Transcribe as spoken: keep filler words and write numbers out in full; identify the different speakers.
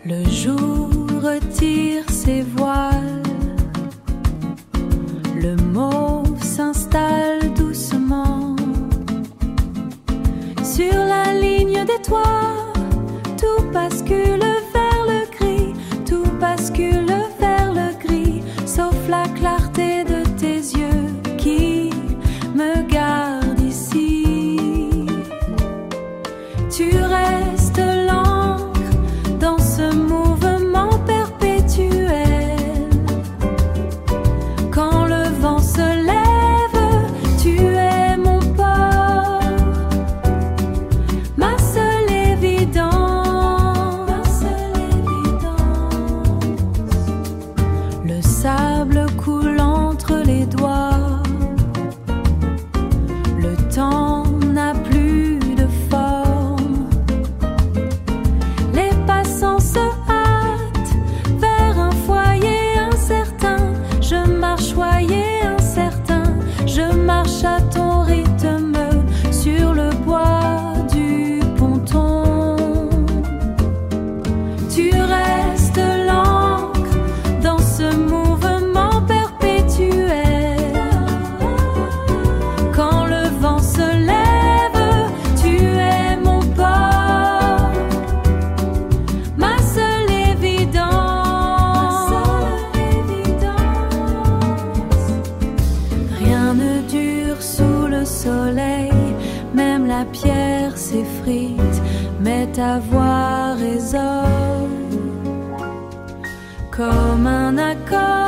Speaker 1: Le jour retire ses voiles, le mauve s'installe doucement sur la ligne des toits. Tout bascule vers le gris, tout bascule vers le gris, sauf la clarté de tes yeux qui me gardent ici. Tu restes l'encre dans ce mouvement perpétuel. Quand le vent se lève, tu es mon port, ma seule évidence, ma seule évidence. Le sable coule entre les doigts, le temps n'a plus de forme. Les passants se hâtent vers un foyer incertain. Je marche foyer incertain, je marche à ton rythme sur le bois du ponton. Tu restes l'encre dans ce mouvement perpétuel. Quand le vent se lève, tu es mon port, ma seule évidence, Rien ne dure sous le soleil, même la pierre s'effrite, mais ta voix résonne comme un accord.